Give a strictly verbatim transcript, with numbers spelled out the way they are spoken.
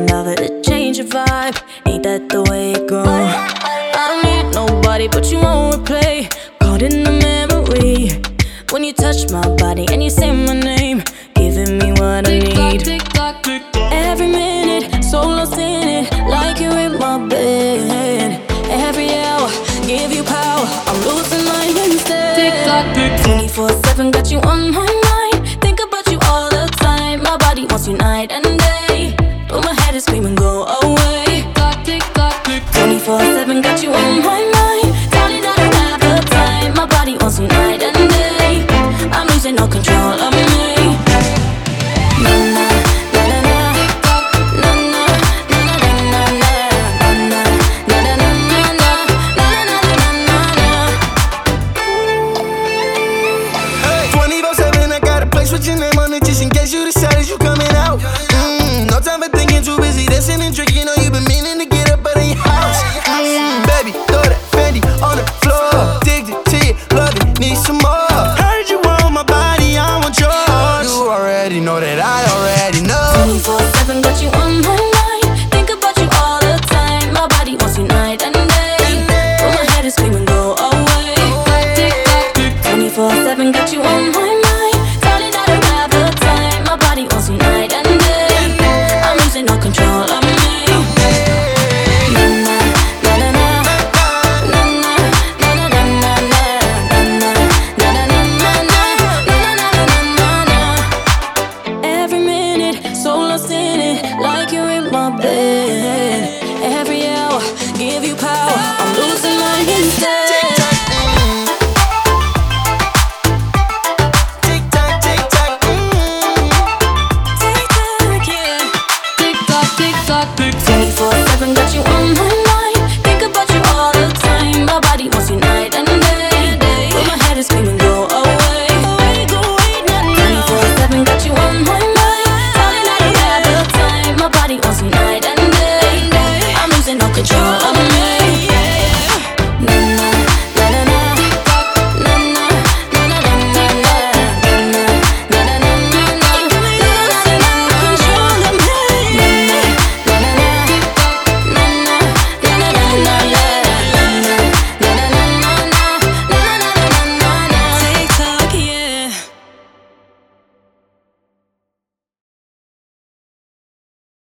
lover to change your vibe. Ain't that the way it goes? I don't need nobody but you on replay. Caught in the memory when you touch my body and you say my name, giving me what I need. Every minute, so lost in it, like you're in my bed. Every hour, give you power, I'm losing mine instead. twenty-four seven, got you on my mind. Think about you all the time. My body wants you night and day, but my head is screaming, go away. twenty-four seven, got you on my mind. Darling, I don't have the time. My body wants you night and day. I'm losing all control of me. Na na na na na na na na na na na na na. twenty-four seven, I got a place with your name on it, just in case you decided you coming out. Mm, no time for thinking, too busy dancing and drinking. Know you been meaning to get up out of your house. Mm, baby, throw that Fendi on the floor. Addicted to you, love it, need some more. Heard you want my body, I want yours. You already know that I already know. twenty-four seven, got you on my mind. Think about you all the time. My body wants you night and day, but my head is screaming, go away. twenty-four seven, got you on my mind. Darling, I don't have the time. My body wants you night and day. I'm losing all control of me. Na na na na na na na na na na na na na na. Every minute, so lost in it, like you're in my bed. Every hour, give you power, I'm losing mine instead. Tick tock, tick tock, mm. Tick tock, yeah. Tick tock, tick tock. twenty-four